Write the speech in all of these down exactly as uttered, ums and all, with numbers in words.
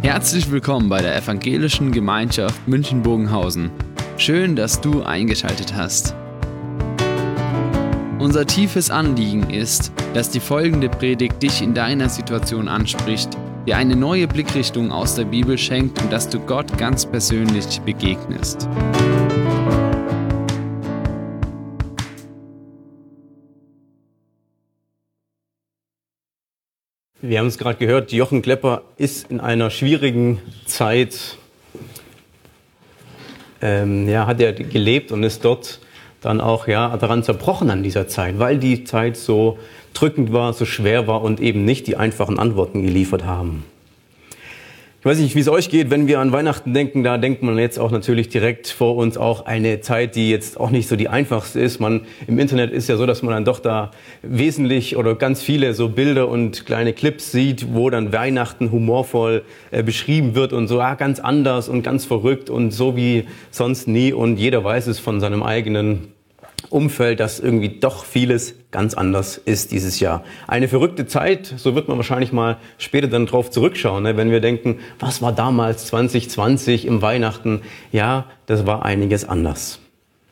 Herzlich willkommen bei der Evangelischen Gemeinschaft München-Bogenhausen. Schön, dass du eingeschaltet hast. Unser tiefes Anliegen ist, dass die folgende Predigt dich in deiner Situation anspricht, dir eine neue Blickrichtung aus der Bibel schenkt und dass du Gott ganz persönlich begegnest. Wir haben es gerade gehört, Jochen Klepper ist in einer schwierigen Zeit, ähm, ja, hat er gelebt und ist dort dann auch ja, daran zerbrochen an dieser Zeit, weil die Zeit so drückend war, so schwer war und eben nicht die einfachen Antworten geliefert haben. Ich weiß nicht, wie es euch geht, wenn wir an Weihnachten denken, da denkt man jetzt auch natürlich direkt vor uns auch eine Zeit, die jetzt auch nicht so die einfachste ist. Man, im Internet ist ja so, dass man dann doch da wesentlich oder ganz viele so Bilder und kleine Clips sieht, wo dann Weihnachten humorvoll äh, beschrieben wird und so ah, ganz anders und ganz verrückt und so wie sonst nie. Und jeder weiß es von seinem eigenen Umfeld, dass irgendwie doch vieles ganz anders ist dieses Jahr. Eine verrückte Zeit, so wird man wahrscheinlich mal später dann drauf zurückschauen, ne, wenn wir denken, was war damals zwanzig zwanzig im Weihnachten? Ja, das war einiges anders.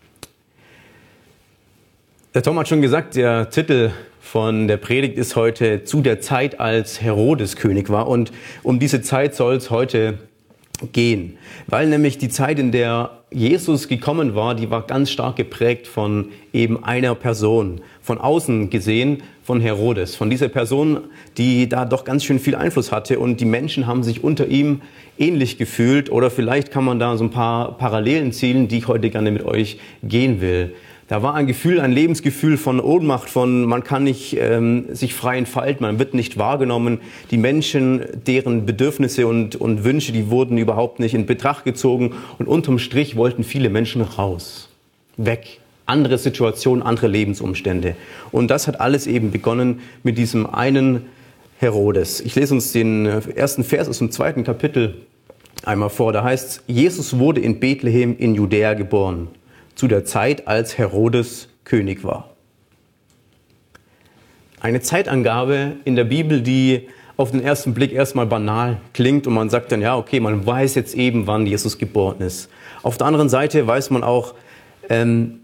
Der Tom hat schon gesagt, der Titel von der Predigt ist heute zu der Zeit, als Herodes König war. Und um diese Zeit soll es heute gehen, weil nämlich die Zeit, in der Jesus gekommen war, die war ganz stark geprägt von eben einer Person, von außen gesehen von Herodes, von dieser Person, die da doch ganz schön viel Einfluss hatte und die Menschen haben sich unter ihm ähnlich gefühlt oder vielleicht kann man da so ein paar Parallelen ziehen, die ich heute gerne mit euch gehen will. Da war ein Gefühl, ein Lebensgefühl von Ohnmacht, von man kann nicht ähm, sich frei entfalten, man wird nicht wahrgenommen. Die Menschen, deren Bedürfnisse und, und Wünsche, die wurden überhaupt nicht in Betracht gezogen. Und unterm Strich wollten viele Menschen raus, weg, andere Situationen, andere Lebensumstände. Und das hat alles eben begonnen mit diesem einen Herodes. Ich lese uns den ersten Vers aus dem zweiten Kapitel einmal vor. Da heißt es, Jesus wurde in Bethlehem in Judäa geboren, zu der Zeit, als Herodes König war. Eine Zeitangabe in der Bibel, die auf den ersten Blick erstmal banal klingt und man sagt dann, ja, okay, man weiß jetzt eben, wann Jesus geboren ist. Auf der anderen Seite weiß man auch, ähm,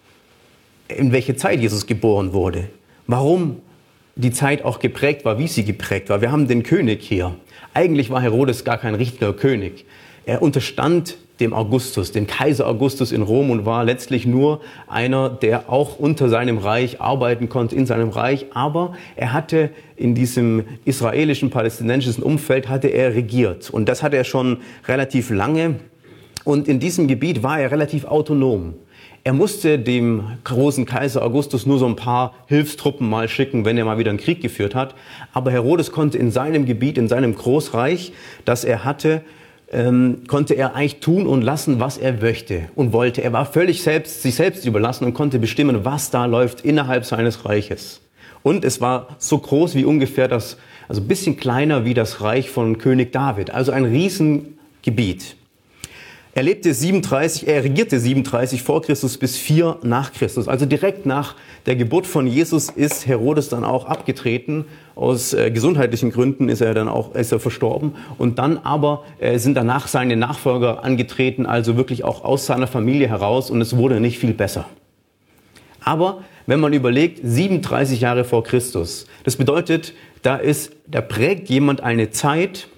in welche Zeit Jesus geboren wurde. Warum die Zeit auch geprägt war, wie sie geprägt war. Wir haben den König hier. Eigentlich war Herodes gar kein richtiger König. Er unterstand dem Augustus, dem Kaiser Augustus in Rom und war letztlich nur einer, der auch unter seinem Reich arbeiten konnte, in seinem Reich. Aber er hatte in diesem israelischen, palästinensischen Umfeld hatte er regiert. Und das hat er schon relativ lange. Und in diesem Gebiet war er relativ autonom. Er musste dem großen Kaiser Augustus nur so ein paar Hilfstruppen mal schicken, wenn er mal wieder einen Krieg geführt hat. Aber Herodes konnte in seinem Gebiet, in seinem Großreich, das er hatte, Ähm, konnte er eigentlich tun und lassen, was er möchte und wollte. Er war völlig selbst, sich selbst überlassen und konnte bestimmen, was da läuft innerhalb seines Reiches. Und es war so groß wie ungefähr das, also ein bisschen kleiner wie das Reich von König David, also ein Riesengebiet. Er lebte siebenunddreißig, er regierte siebenunddreißig vor Christus bis vier nach Christus. Also direkt nach der Geburt von Jesus ist Herodes dann auch abgetreten. Aus äh, gesundheitlichen Gründen ist er dann auch ist er verstorben. Und dann aber äh, sind danach seine Nachfolger angetreten, also wirklich auch aus seiner Familie heraus. Und es wurde nicht viel besser. Aber wenn man überlegt, siebenunddreißig Jahre vor Christus, das bedeutet, da ist, da prägt jemand eine Zeit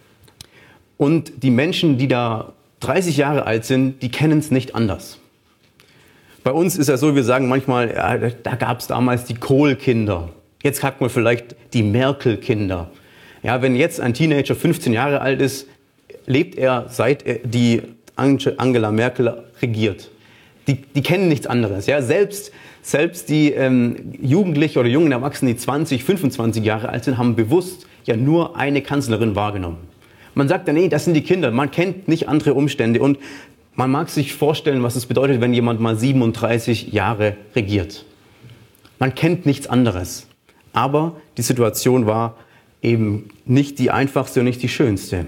und die Menschen, die da dreißig Jahre alt sind, die kennen es nicht anders. Bei uns ist ja so, wir sagen manchmal, ja, da gab es damals die Kohl-Kinder. Jetzt sagt man vielleicht die Merkel-Kinder. Ja, wenn jetzt ein Teenager fünfzehn Jahre alt ist, lebt er, seit er die Angela Merkel regiert. Die, die kennen nichts anderes. Ja, selbst, selbst die ähm, Jugendlichen oder jungen Erwachsenen, die zwanzig, fünfundzwanzig Jahre alt sind, haben bewusst ja nur eine Kanzlerin wahrgenommen. Man sagt dann, nee, das sind die Kinder, man kennt nicht andere Umstände und man mag sich vorstellen, was es bedeutet, wenn jemand mal siebenunddreißig Jahre regiert. Man kennt nichts anderes, aber die Situation war eben nicht die einfachste und nicht die schönste.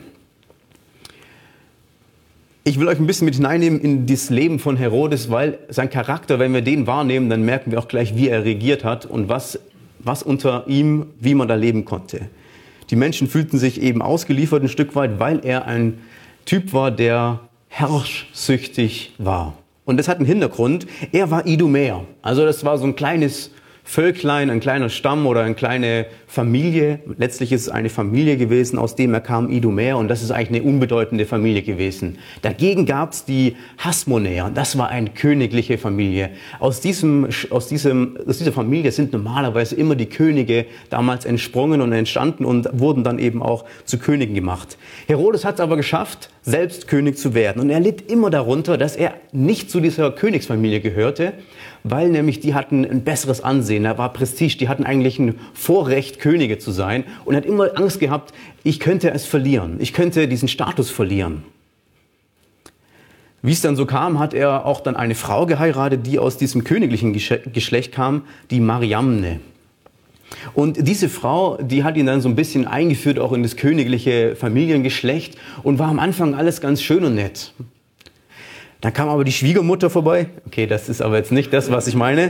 Ich will euch ein bisschen mit hineinnehmen in das Leben von Herodes, weil sein Charakter, wenn wir den wahrnehmen, dann merken wir auch gleich, wie er regiert hat und was, was unter ihm, wie man da leben konnte. Die Menschen fühlten sich eben ausgeliefert ein Stück weit, weil er ein Typ war, der herrschsüchtig war. Und das hat einen Hintergrund. Er war Idumäer. Also das war so ein kleines Völklein, ein kleiner Stamm oder eine kleine Familie. Letztlich ist es eine Familie gewesen, aus dem er kam, Idumäer. Und das ist eigentlich eine unbedeutende Familie gewesen. Dagegen gab es die Hasmonäer. Das war eine königliche Familie. Aus, diesem, aus, diesem, aus dieser Familie sind normalerweise immer die Könige damals entsprungen und entstanden und wurden dann eben auch zu Königen gemacht. Herodes hat es aber geschafft, selbst König zu werden. Und er litt immer darunter, dass er nicht zu dieser Königsfamilie gehörte, weil nämlich die hatten ein besseres Ansehen, da war Prestige, die hatten eigentlich ein Vorrecht, Könige zu sein. Und er hat immer Angst gehabt, ich könnte es verlieren, ich könnte diesen Status verlieren. Wie es dann so kam, hat er auch dann eine Frau geheiratet, die aus diesem königlichen Geschlecht kam, die Mariamne. Und diese Frau, die hat ihn dann so ein bisschen eingeführt, auch in das königliche Familiengeschlecht und war am Anfang alles ganz schön und nett. Dann kam aber die Schwiegermutter vorbei. Okay, das ist aber jetzt nicht das, was ich meine.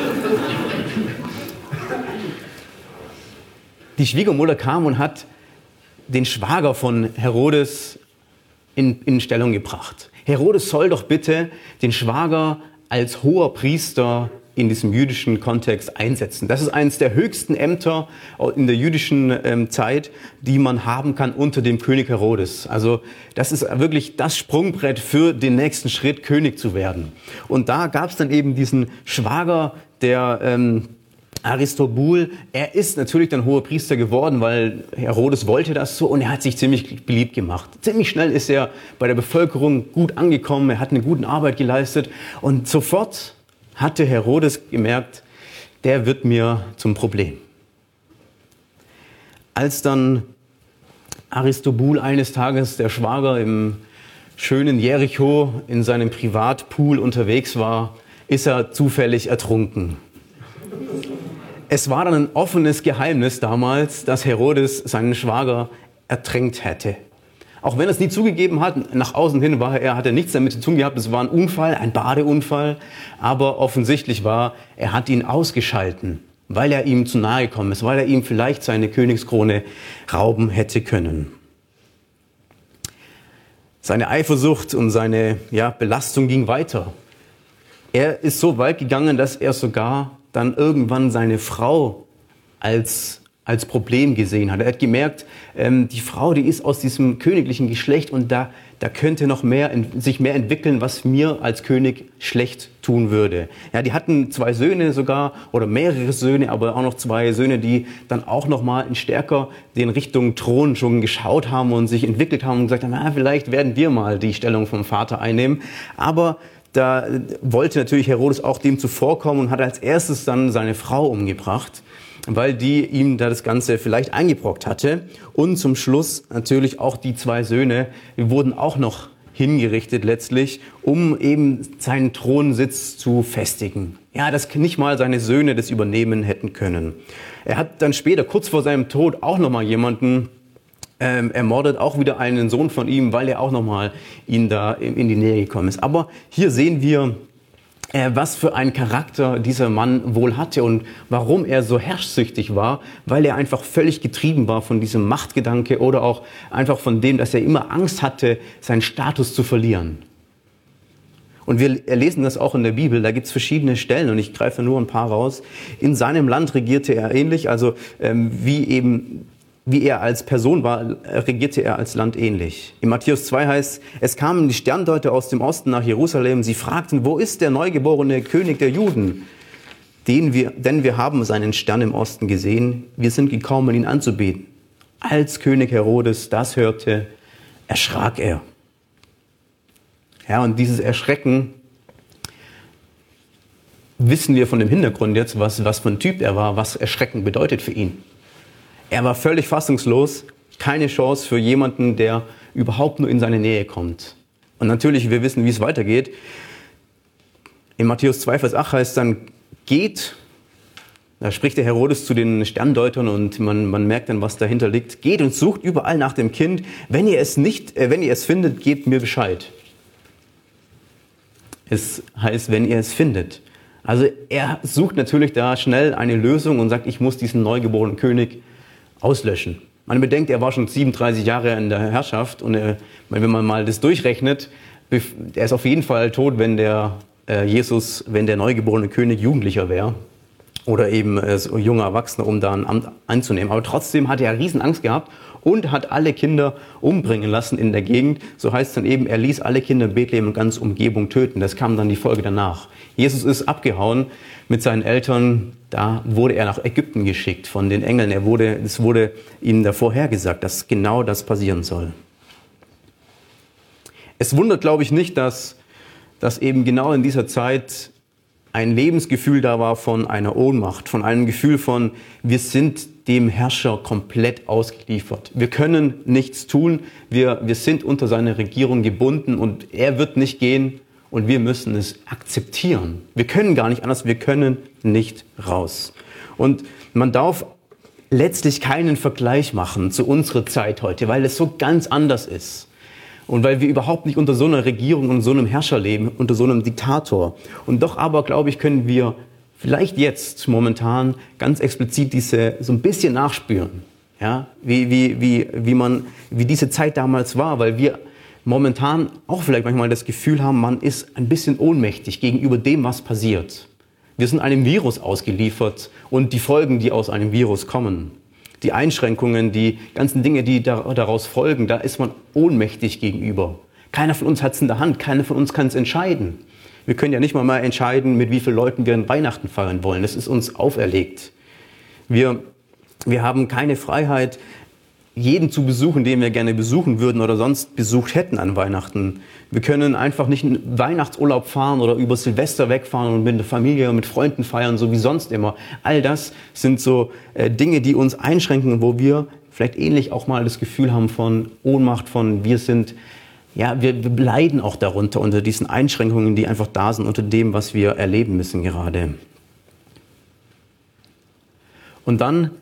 Die Schwiegermutter kam und hat den Schwager von Herodes in, in Stellung gebracht. Herodes soll doch bitte den Schwager als hoher Priester in diesem jüdischen Kontext einsetzen. Das ist eines der höchsten Ämter in der jüdischen ähm, Zeit, die man haben kann unter dem König Herodes. Also das ist wirklich das Sprungbrett für den nächsten Schritt, König zu werden. Und da gab es dann eben diesen Schwager, der ähm, Aristobul. Er ist natürlich dann hoher Priester geworden, weil Herodes wollte das so und er hat sich ziemlich beliebt gemacht. Ziemlich schnell ist er bei der Bevölkerung gut angekommen, er hat eine gute Arbeit geleistet und sofort hatte Herodes gemerkt, der wird mir zum Problem. Als dann Aristobul eines Tages, der Schwager, im schönen Jericho in seinem Privatpool unterwegs war, ist er zufällig ertrunken. Es war dann ein offenes Geheimnis damals, dass Herodes seinen Schwager ertränkt hätte. Auch wenn er es nie zugegeben hat, nach außen hin war er, hat er nichts damit zu tun gehabt, es war ein Unfall, ein Badeunfall, aber offensichtlich war, er hat ihn ausgeschalten, weil er ihm zu nahe gekommen ist, weil er ihm vielleicht seine Königskrone rauben hätte können. Seine Eifersucht und seine ja, Belastung ging weiter. Er ist so weit gegangen, dass er sogar dann irgendwann seine Frau als als Problem gesehen hat. Er hat gemerkt, ähm, die Frau, die ist aus diesem königlichen Geschlecht und da, da könnte noch mehr, sich mehr entwickeln, was mir als König schlecht tun würde. Ja, die hatten zwei Söhne sogar oder mehrere Söhne, aber auch noch zwei Söhne, die dann auch noch mal stärker in Richtung Thron schon geschaut haben und sich entwickelt haben und gesagt haben, na, vielleicht werden wir mal die Stellung vom Vater einnehmen. Aber da wollte natürlich Herodes auch dem zuvorkommen und hat als erstes dann seine Frau umgebracht, weil die ihm da das Ganze vielleicht eingebrockt hatte. Und zum Schluss natürlich auch die zwei Söhne, die wurden auch noch hingerichtet letztlich, um eben seinen Thronsitz zu festigen. Ja, dass nicht mal seine Söhne das übernehmen hätten können. Er hat dann später, kurz vor seinem Tod, auch noch mal jemanden ähm, ermordet, auch wieder einen Sohn von ihm, weil er auch noch mal ihn da in die Nähe gekommen ist. Aber hier sehen wir, was für einen Charakter dieser Mann wohl hatte und warum er so herrschsüchtig war, weil er einfach völlig getrieben war von diesem Machtgedanke oder auch einfach von dem, dass er immer Angst hatte, seinen Status zu verlieren. Und wir lesen das auch in der Bibel, da gibt es verschiedene Stellen und ich greife nur ein paar raus. In seinem Land regierte er ähnlich, also ähm, wie eben wie er als Person war, regierte er als Land ähnlich. In Matthäus zwei heißt, es kamen die Sterndeuter aus dem Osten nach Jerusalem. Sie fragten, wo ist der neugeborene König der Juden? Den wir, denn wir haben seinen Stern im Osten gesehen. Wir sind gekommen, ihn anzubeten. Als König Herodes das hörte, erschrak er. Ja, und dieses Erschrecken wissen wir von dem Hintergrund jetzt, was, was für ein Typ er war, was Erschrecken bedeutet für ihn. Er war völlig fassungslos, keine Chance für jemanden, der überhaupt nur in seine Nähe kommt. Und natürlich, wir wissen, wie es weitergeht. In Matthäus zwei, Vers acht heißt dann, geht, da spricht der Herodes zu den Sterndeutern und man, man merkt dann, was dahinter liegt. Geht und sucht überall nach dem Kind. Wenn ihr es nicht, äh, wenn ihr es findet, gebt mir Bescheid. Es heißt, wenn ihr es findet. Also er sucht natürlich da schnell eine Lösung und sagt, ich muss diesen neugeborenen König auslöschen. Man bedenkt, er war schon siebenunddreißig Jahre in der Herrschaft und äh, wenn man mal das durchrechnet, er ist auf jeden Fall tot, wenn der äh, Jesus, wenn der neugeborene König Jugendlicher wäre oder eben äh, so junger Erwachsener, um da ein Amt einzunehmen. Aber trotzdem hat er riesen Angst gehabt und hat alle Kinder umbringen lassen in der Gegend. So heißt es dann eben, er ließ alle Kinder in Bethlehem und ganz Umgebung töten. Das kam dann die Folge danach. Jesus ist abgehauen mit seinen Eltern. Da wurde er nach Ägypten geschickt von den Engeln. Er wurde, es wurde ihnen davor hergesagt, dass genau das passieren soll. Es wundert, glaube ich, nicht, dass, dass eben genau in dieser Zeit ein Lebensgefühl da war von einer Ohnmacht, von einem Gefühl von, wir sind dem Herrscher komplett ausgeliefert. Wir können nichts tun, wir, wir sind unter seiner Regierung gebunden und er wird nicht gehen und wir müssen es akzeptieren. Wir können gar nicht anders, wir können nicht raus. Und man darf letztlich keinen Vergleich machen zu unserer Zeit heute, weil es so ganz anders ist. Und weil wir überhaupt nicht unter so einer Regierung und so einem Herrscher leben, unter so einem Diktator. Und doch aber, glaube ich, können wir vielleicht jetzt momentan ganz explizit diese so ein bisschen nachspüren, ja, wie, wie, wie, wie, man, wie diese Zeit damals war, weil wir momentan auch vielleicht manchmal das Gefühl haben, man ist ein bisschen ohnmächtig gegenüber dem, was passiert. Wir sind einem Virus ausgeliefert und die Folgen, die aus einem Virus kommen. Die Einschränkungen, die ganzen Dinge, die daraus folgen, da ist man ohnmächtig gegenüber. Keiner von uns hat es in der Hand, keiner von uns kann es entscheiden. Wir können ja nicht mal mal entscheiden, mit wie vielen Leuten wir an Weihnachten feiern wollen. Das ist uns auferlegt. Wir, wir haben keine Freiheit, jeden zu besuchen, den wir gerne besuchen würden oder sonst besucht hätten an Weihnachten. Wir können einfach nicht einen Weihnachtsurlaub fahren oder über Silvester wegfahren und mit der Familie und mit Freunden feiern, so wie sonst immer. All das sind so äh, Dinge, die uns einschränken, wo wir vielleicht ähnlich auch mal das Gefühl haben von Ohnmacht, von wir sind, ja, wir, wir leiden auch darunter, unter diesen Einschränkungen, die einfach da sind, unter dem, was wir erleben müssen gerade. Und dann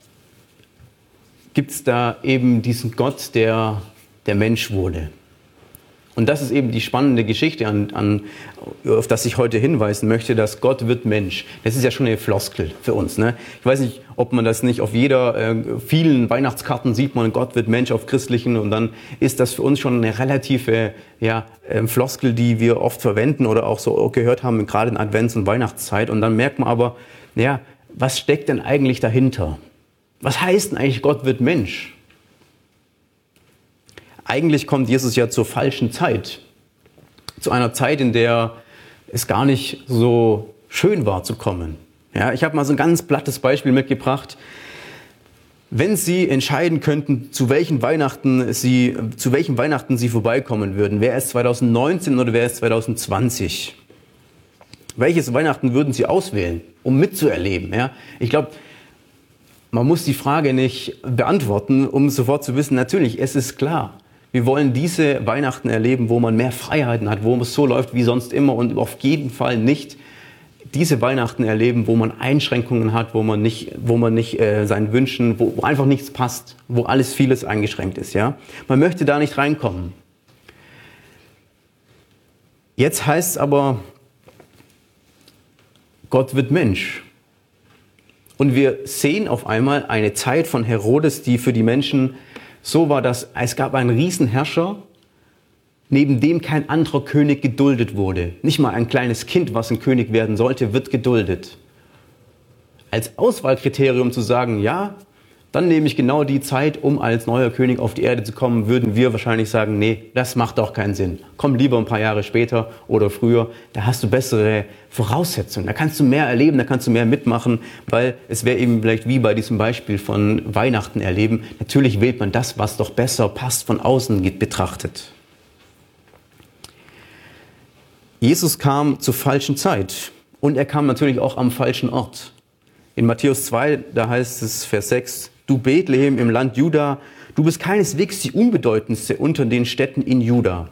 gibt es da eben diesen Gott, der der Mensch wurde. Und das ist eben die spannende Geschichte, an, an, auf das ich heute hinweisen möchte, dass Gott wird Mensch. Das ist ja schon eine Floskel für uns. Ne? Ich weiß nicht, ob man das nicht auf jeder, äh, vielen Weihnachtskarten sieht man, Gott wird Mensch auf christlichen und dann ist das für uns schon eine relative ja, äh, Floskel, die wir oft verwenden oder auch so gehört haben, gerade in Advents- und Weihnachtszeit. Und dann merkt man aber, ja, was steckt denn eigentlich dahinter? Was heißt denn eigentlich, Gott wird Mensch? Eigentlich kommt Jesus ja zur falschen Zeit. Zu einer Zeit, in der es gar nicht so schön war zu kommen. Ja, ich habe mal so ein ganz plattes Beispiel mitgebracht. Wenn Sie entscheiden könnten, zu welchen Weihnachten Sie, zu welchem Weihnachten Sie vorbeikommen würden, wäre es zwanzig neunzehn oder wäre es zwanzig zwanzig? Welches Weihnachten würden Sie auswählen, um mitzuerleben? Ja, ich glaube, man muss die Frage nicht beantworten, um sofort zu wissen, natürlich, es ist klar, wir wollen diese Weihnachten erleben, wo man mehr Freiheiten hat, wo es so läuft wie sonst immer und auf jeden Fall nicht diese Weihnachten erleben, wo man Einschränkungen hat, wo man nicht, wo man nicht äh, seinen Wünschen, wo, wo einfach nichts passt, wo alles vieles eingeschränkt ist. Ja? Man möchte da nicht reinkommen. Jetzt heißt es aber, Gott wird Mensch. Und wir sehen auf einmal eine Zeit von Herodes, die für die Menschen so war, dass es gab einen Riesenherrscher, neben dem kein anderer König geduldet wurde. Nicht mal ein kleines Kind, was ein König werden sollte, wird geduldet. Als Auswahlkriterium zu sagen, ja, dann nehme ich genau die Zeit, um als neuer König auf die Erde zu kommen, würden wir wahrscheinlich sagen, nee, das macht doch keinen Sinn. Komm lieber ein paar Jahre später oder früher, da hast du bessere Voraussetzungen, da kannst du mehr erleben, da kannst du mehr mitmachen, weil es wäre eben vielleicht wie bei diesem Beispiel von Weihnachten erleben. Natürlich wählt man das, was doch besser passt, von außen betrachtet. Jesus kam zur falschen Zeit und er kam natürlich auch am falschen Ort. In Matthäus zwei, da heißt es, Vers sechs, du Bethlehem im Land Juda, du bist keineswegs die unbedeutendste unter den Städten in Juda.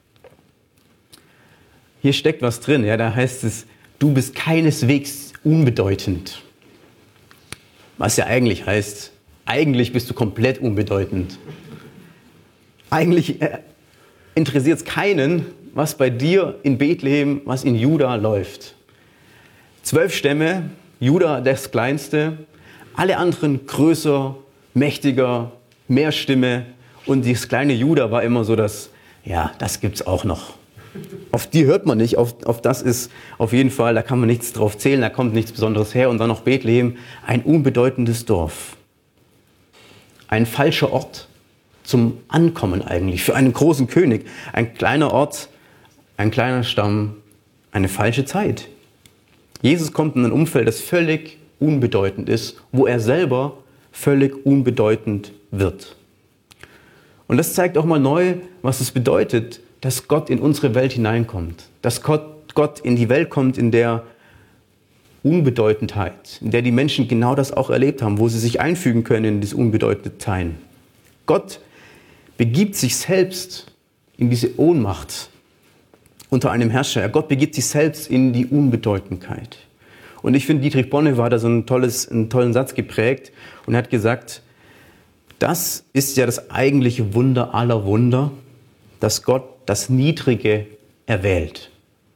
Hier steckt was drin, ja, da heißt es, du bist keineswegs unbedeutend. Was ja eigentlich heißt, eigentlich bist du komplett unbedeutend. Eigentlich äh, interessiert es keinen, was bei dir in Bethlehem, was in Juda läuft. Zwölf Stämme, Juda das kleinste, alle anderen größer, mächtiger, mehr Stimme. Und das kleine Juda war immer so das, ja, das gibt's auch noch. Auf die hört man nicht, auf, auf das ist auf jeden Fall, da kann man nichts drauf zählen, da kommt nichts Besonderes her. Und dann noch Bethlehem, ein unbedeutendes Dorf. Ein falscher Ort zum Ankommen eigentlich, für einen großen König. Ein kleiner Ort, ein kleiner Stamm, eine falsche Zeit. Jesus kommt in ein Umfeld, das völlig unbedeutend ist, wo er selber völlig unbedeutend wird. Und das zeigt auch mal neu, was es bedeutet, dass Gott in unsere Welt hineinkommt. Dass Gott, Gott in die Welt kommt, in der Unbedeutendheit, in der die Menschen genau das auch erlebt haben, wo sie sich einfügen können in diese Unbedeutendheit. Gott begibt sich selbst in diese Ohnmacht unter einem Herrscher. Gott begibt sich selbst in die Unbedeutendheit. Und ich finde, Dietrich Bonhoeffer hat da so ein tolles, einen tollen Satz geprägt und hat gesagt, das ist ja das eigentliche Wunder aller Wunder, dass Gott das Niedrige erwählt.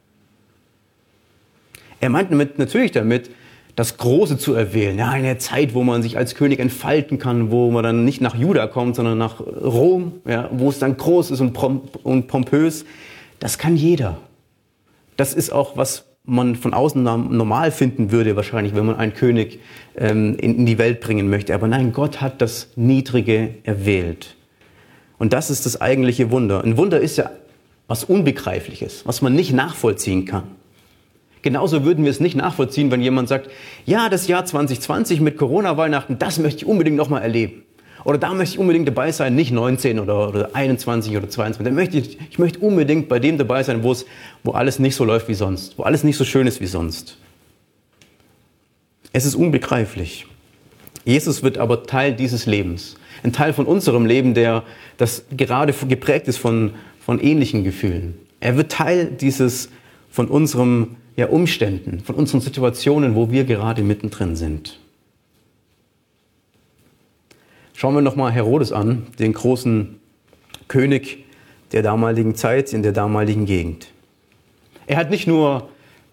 Er meint damit, natürlich damit, das Große zu erwählen. Ja, eine Zeit, wo man sich als König entfalten kann, wo man dann nicht nach Juda kommt, sondern nach Rom, ja, wo es dann groß ist und, pomp- und pompös. Das kann jeder. Das ist auch, was man von außen normal finden würde, wahrscheinlich, wenn man einen König ähm, in, in die Welt bringen möchte. Aber nein, Gott hat das Niedrige erwählt. Und das ist das eigentliche Wunder. Ein Wunder ist ja was Unbegreifliches, was man nicht nachvollziehen kann. Genauso würden wir es nicht nachvollziehen, wenn jemand sagt, ja, das Jahr zwanzig zwanzig mit Corona-Weihnachten, das möchte ich unbedingt noch mal erleben. Oder da möchte ich unbedingt dabei sein, nicht neunzehn oder, oder einundzwanzig oder zweiundzwanzig. Da möchte ich, ich möchte unbedingt bei dem dabei sein, wo es, wo alles nicht so läuft wie sonst, wo alles nicht so schön ist wie sonst. Es ist unbegreiflich. Jesus wird aber Teil dieses Lebens. Ein Teil von unserem Leben, der das gerade geprägt ist von, von ähnlichen Gefühlen. Er wird Teil dieses, von unseren ja, Umständen, von unseren Situationen, wo wir gerade mittendrin sind. Schauen wir nochmal Herodes an, den großen König der damaligen Zeit, in der damaligen Gegend. Er hat nicht nur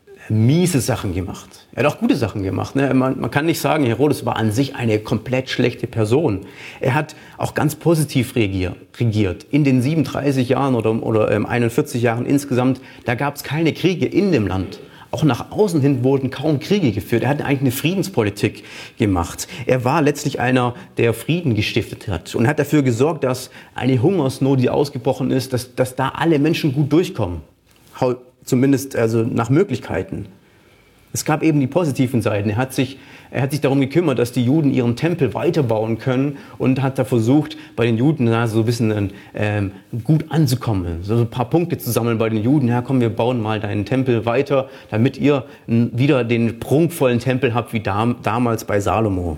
miese Sachen gemacht, er hat auch gute Sachen gemacht. Ne? Man, man kann nicht sagen, Herodes war an sich eine komplett schlechte Person. Er hat auch ganz positiv regiert. In den siebenunddreißig Jahren oder, oder ähm, einundvierzig Jahren insgesamt, da gab es keine Kriege in dem Land. Auch nach außen hin wurden kaum Kriege geführt. Er hat eigentlich eine Friedenspolitik gemacht. Er war letztlich einer, der Frieden gestiftet hat und hat dafür gesorgt, dass eine Hungersnot, die ausgebrochen ist, dass, dass da alle Menschen gut durchkommen. Zumindest also nach Möglichkeiten. Es gab eben die positiven Seiten. Er hat sich, er hat sich darum gekümmert, dass die Juden ihren Tempel weiterbauen können und hat da versucht, bei den Juden na, so ein bisschen ähm, gut anzukommen, so ein paar Punkte zu sammeln bei den Juden. Ja, komm, wir bauen mal deinen Tempel weiter, damit ihr wieder den prunkvollen Tempel habt wie dam- damals bei Salomo.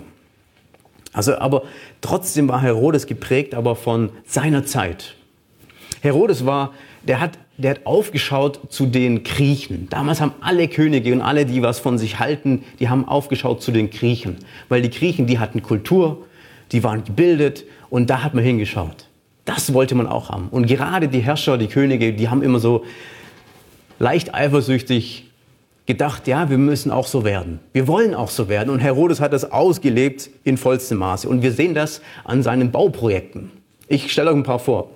Also, aber trotzdem war Herodes geprägt, aber von seiner Zeit. Herodes war, der hat, der hat aufgeschaut zu den Griechen. Damals haben alle Könige und alle, die was von sich halten, die haben aufgeschaut zu den Griechen. Weil die Griechen, die hatten Kultur, die waren gebildet und da hat man hingeschaut. Das wollte man auch haben. Und gerade die Herrscher, die Könige, die haben immer so leicht eifersüchtig gedacht, ja, wir müssen auch so werden. Wir wollen auch so werden. Und Herodes hat das ausgelebt in vollstem Maße. Und wir sehen das an seinen Bauprojekten. Ich stelle euch ein paar vor.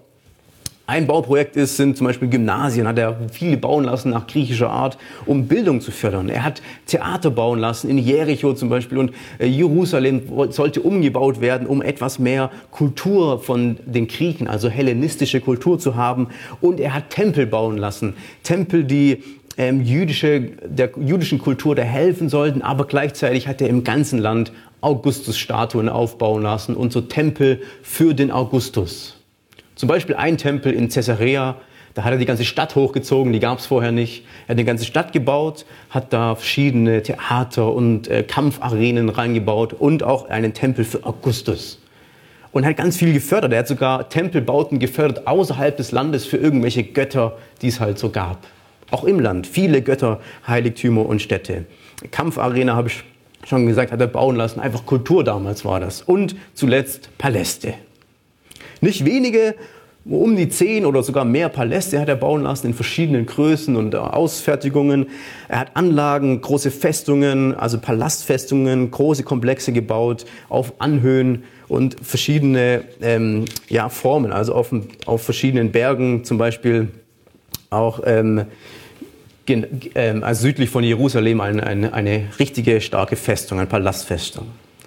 Ein Bauprojekt ist, sind zum Beispiel Gymnasien, hat er viele bauen lassen nach griechischer Art, um Bildung zu fördern. Er hat Theater bauen lassen, in Jericho zum Beispiel, und Jerusalem sollte umgebaut werden, um etwas mehr Kultur von den Griechen, also hellenistische Kultur zu haben. Und er hat Tempel bauen lassen, Tempel, die ähm, jüdische, der jüdischen Kultur da helfen sollten, aber gleichzeitig hat er im ganzen Land Augustus-Statuen aufbauen lassen und so Tempel für den Augustus. Zum Beispiel ein Tempel in Caesarea, da hat er die ganze Stadt hochgezogen, die gab es vorher nicht. Er hat die ganze Stadt gebaut, hat da verschiedene Theater und äh, Kampfarenen reingebaut und auch einen Tempel für Augustus. Und hat ganz viel gefördert. Er hat sogar Tempelbauten gefördert außerhalb des Landes für irgendwelche Götter, die es halt so gab. Auch im Land, viele Götter, Heiligtümer und Städte. Kampfarena, habe ich schon gesagt, hat er bauen lassen. Einfach Kultur damals war das. Und zuletzt Paläste. Nicht wenige um die zehn oder sogar mehr Paläste hat er bauen lassen in verschiedenen Größen und Ausfertigungen. Er hat Anlagen, große Festungen, also Palastfestungen, große Komplexe gebaut auf Anhöhen und verschiedene ähm, ja, Formen, also auf, auf verschiedenen Bergen, zum Beispiel auch ähm, gen, ähm, also südlich von Jerusalem eine, eine, eine richtige starke Festung, eine Palastfestung.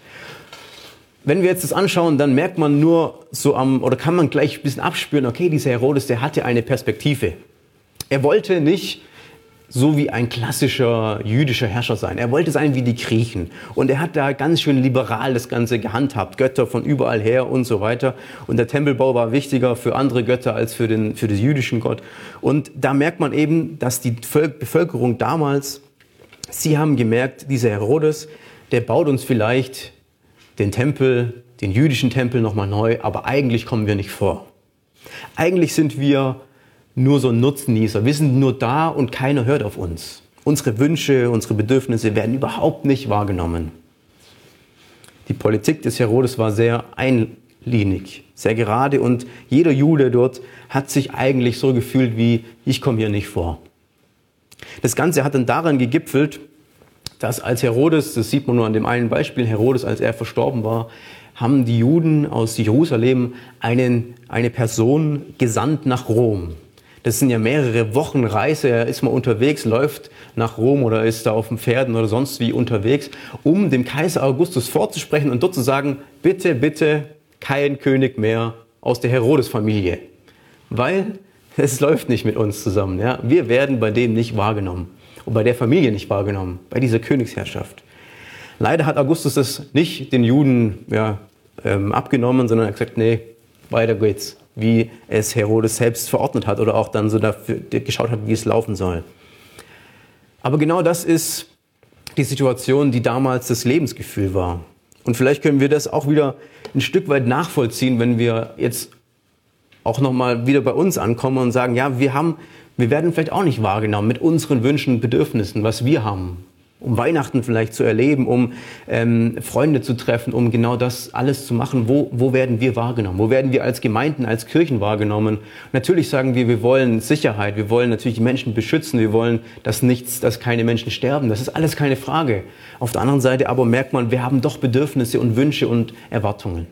Wenn wir jetzt das anschauen, dann merkt man nur so am, oder kann man gleich ein bisschen abspüren, okay, dieser Herodes, der hatte eine Perspektive. Er wollte nicht so wie ein klassischer jüdischer Herrscher sein. Er wollte sein wie die Griechen. Und er hat da ganz schön liberal das Ganze gehandhabt. Götter von überall her und so weiter. Und der Tempelbau war wichtiger für andere Götter als für den, für den jüdischen Gott. Und da merkt man eben, dass die Bevölkerung damals, sie haben gemerkt, dieser Herodes, der baut uns vielleicht den Tempel, den jüdischen Tempel nochmal neu, aber eigentlich kommen wir nicht vor. Eigentlich sind wir nur so Nutznießer. Wir sind nur da und keiner hört auf uns. Unsere Wünsche, unsere Bedürfnisse werden überhaupt nicht wahrgenommen. Die Politik des Herodes war sehr einlinig, sehr gerade und jeder Jude dort hat sich eigentlich so gefühlt wie, ich komme hier nicht vor. Das Ganze hat dann daran gegipfelt, dass als Herodes, das sieht man nur an dem einen Beispiel, Herodes, als er verstorben war, haben die Juden aus Jerusalem einen, eine Person gesandt nach Rom. Das sind ja mehrere Wochen Reise, er ist mal unterwegs, läuft nach Rom oder ist da auf dem Pferden oder sonst wie unterwegs, um dem Kaiser Augustus vorzusprechen und dort zu sagen, bitte, bitte kein König mehr aus der Herodes-Familie. Weil es läuft nicht mit uns zusammen. Ja? Wir werden bei dem nicht wahrgenommen. Und bei der Familie nicht wahrgenommen, bei dieser Königsherrschaft. Leider hat Augustus das nicht den Juden ja, ähm, abgenommen, sondern er hat gesagt, nee, weiter geht's, wie es Herodes selbst verordnet hat oder auch dann so dafür geschaut hat, wie es laufen soll. Aber genau das ist die Situation, die damals das Lebensgefühl war. Und vielleicht können wir das auch wieder ein Stück weit nachvollziehen, wenn wir jetzt auch nochmal wieder bei uns ankommen und sagen, ja, wir haben Wir werden vielleicht auch nicht wahrgenommen mit unseren Wünschen und Bedürfnissen, was wir haben. Um Weihnachten vielleicht zu erleben, um ähm, Freunde zu treffen, um genau das alles zu machen. Wo, wo werden wir wahrgenommen? Wo werden wir als Gemeinden, als Kirchen wahrgenommen? Natürlich sagen wir, wir wollen Sicherheit, wir wollen natürlich die Menschen beschützen, wir wollen, dass nichts, dass keine Menschen sterben. Das ist alles keine Frage. Auf der anderen Seite aber merkt man, wir haben doch Bedürfnisse und Wünsche und Erwartungen.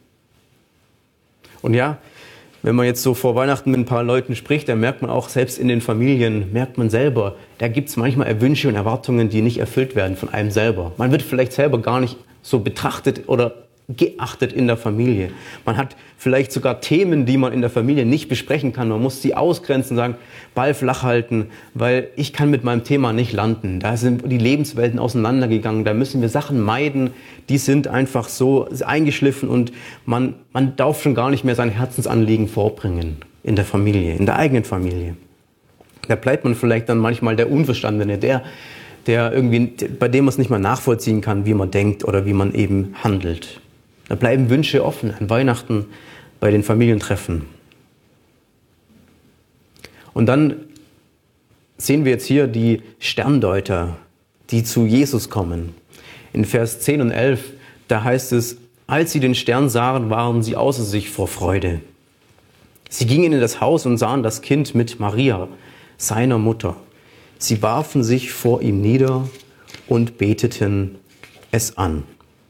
Und ja, wenn man jetzt so vor Weihnachten mit ein paar Leuten spricht, dann merkt man auch, selbst in den Familien, merkt man selber, da gibt es manchmal Wünsche und Erwartungen, die nicht erfüllt werden von einem selber. Man wird vielleicht selber gar nicht so betrachtet oder geachtet in der Familie. Man hat vielleicht sogar Themen, die man in der Familie nicht besprechen kann. Man muss sie ausgrenzen, sagen, Ball flach halten, weil ich kann mit meinem Thema nicht landen. Da sind die Lebenswelten auseinandergegangen. Da müssen wir Sachen meiden, die sind einfach so eingeschliffen und man, man darf schon gar nicht mehr sein Herzensanliegen vorbringen in der Familie, in der eigenen Familie. Da bleibt man vielleicht dann manchmal der Unverstandene, der, der irgendwie, bei dem man es nicht mehr nachvollziehen kann, wie man denkt oder wie man eben handelt. Da bleiben Wünsche offen an Weihnachten, bei den Familientreffen. Und dann sehen wir jetzt hier die Sterndeuter, die zu Jesus kommen. In Vers zehn und elf, da heißt es, als sie den Stern sahen, waren sie außer sich vor Freude. Sie gingen in das Haus und sahen das Kind mit Maria, seiner Mutter. Sie warfen sich vor ihm nieder und beteten es an.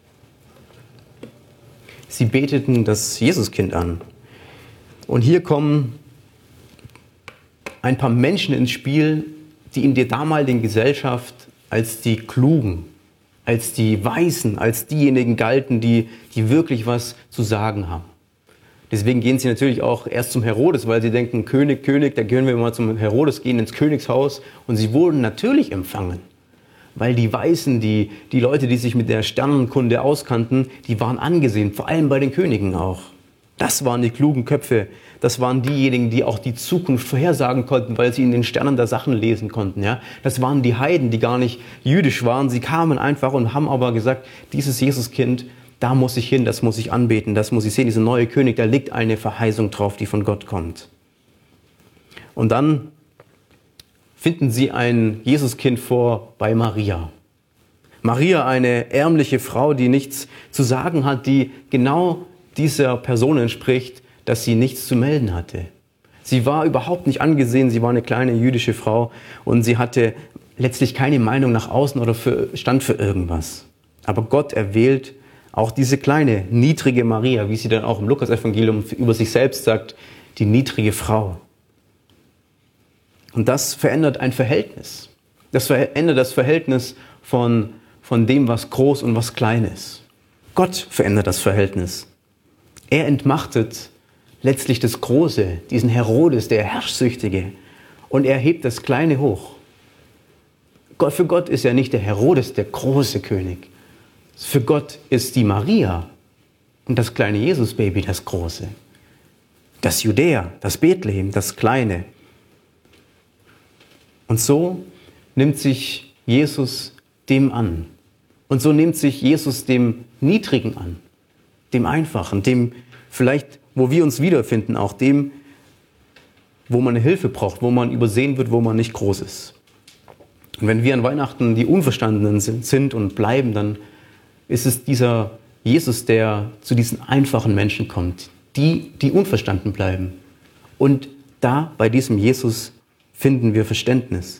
Sie beteten das Jesuskind an. Und hier kommen ein paar Menschen ins Spiel, die in der damaligen Gesellschaft als die Klugen, als die Weisen, als diejenigen galten, die, die wirklich was zu sagen haben. Deswegen gehen sie natürlich auch erst zum Herodes, weil sie denken, König, König, da können wir mal zum Herodes gehen, ins Königshaus. Und sie wurden natürlich empfangen. Weil die Weisen, die, die Leute, die sich mit der Sternenkunde auskannten, die waren angesehen, vor allem bei den Königen auch. Das waren die klugen Köpfe, das waren diejenigen, die auch die Zukunft vorhersagen konnten, weil sie in den Sternen da Sachen lesen konnten. Ja? Das waren die Heiden, die gar nicht jüdisch waren, sie kamen einfach und haben aber gesagt, dieses Jesuskind, da muss ich hin, das muss ich anbeten, das muss ich sehen, dieser neue König, da liegt eine Verheißung drauf, die von Gott kommt. Und dann finden sie ein Jesuskind vor bei Maria. Maria, eine ärmliche Frau, die nichts zu sagen hat, die genau dieser Person entspricht, dass sie nichts zu melden hatte. Sie war überhaupt nicht angesehen, sie war eine kleine jüdische Frau und sie hatte letztlich keine Meinung nach außen oder für, stand für irgendwas. Aber Gott erwählt auch diese kleine, niedrige Maria, wie sie dann auch im Lukas-Evangelium über sich selbst sagt, die niedrige Frau. Und das verändert ein Verhältnis. Das verändert das Verhältnis von, von dem, was groß und was klein ist. Gott verändert das Verhältnis. Er entmachtet letztlich das Große, diesen Herodes, der Herrschsüchtige, und er hebt das Kleine hoch. Gott, für Gott ist ja nicht der Herodes der große König. Für Gott ist die Maria und das kleine Jesusbaby das Große. Das Judäa, das Bethlehem, das Kleine. Und so nimmt sich Jesus dem an. Und so nimmt sich Jesus dem Niedrigen an, dem Einfachen, dem vielleicht, wo wir uns wiederfinden, auch dem, wo man Hilfe braucht, wo man übersehen wird, wo man nicht groß ist. Und wenn wir an Weihnachten die Unverstandenen sind und bleiben, dann ist es dieser Jesus, der zu diesen einfachen Menschen kommt, die, die unverstanden bleiben. Und da, bei diesem Jesus, finden wir Verständnis.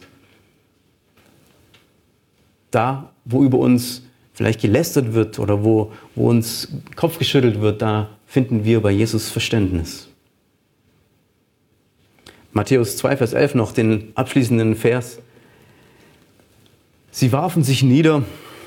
Da, wo über uns vielleicht gelästert wird oder wo, wo uns Kopf geschüttelt wird, da finden wir bei Jesus Verständnis. Matthäus zwei, Vers elf noch, den abschließenden Vers. Sie warfen sich nieder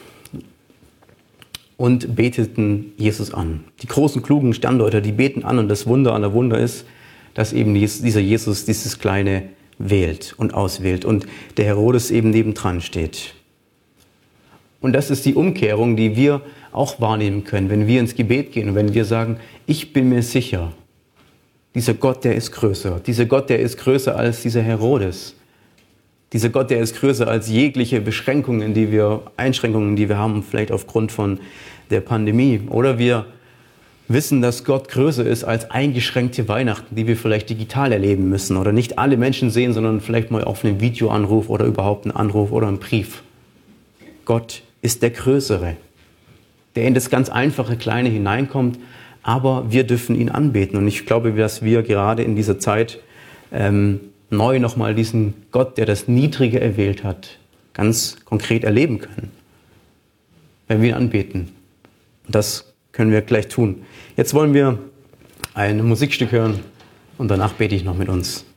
und beteten Jesus an. Die großen, klugen Sterndeuter, die beten an, und das Wunder an der Wunder ist, dass eben dieser Jesus dieses Kleine wählt und auswählt und der Herodes eben nebendran steht. Und das ist die Umkehrung, die wir auch wahrnehmen können, wenn wir ins Gebet gehen und wenn wir sagen, ich bin mir sicher, dieser Gott, der ist größer. Dieser Gott, der ist größer als dieser Herodes. Dieser Gott, der ist größer als jegliche Beschränkungen, die wir, Einschränkungen, die wir haben, vielleicht aufgrund von der Pandemie. Oder wir wissen, dass Gott größer ist als eingeschränkte Weihnachten, die wir vielleicht digital erleben müssen oder nicht alle Menschen sehen, sondern vielleicht mal auf einem Videoanruf oder überhaupt einen Anruf oder einen Brief. Gott ist der Größere, der in das ganz einfache Kleine hineinkommt, aber wir dürfen ihn anbeten. Und ich glaube, dass wir gerade in dieser Zeit ähm, neu nochmal diesen Gott, der das Niedrige erwählt hat, ganz konkret erleben können, wenn wir ihn anbeten. Und das können wir gleich tun. Jetzt wollen wir ein Musikstück hören und danach bete ich noch mit uns.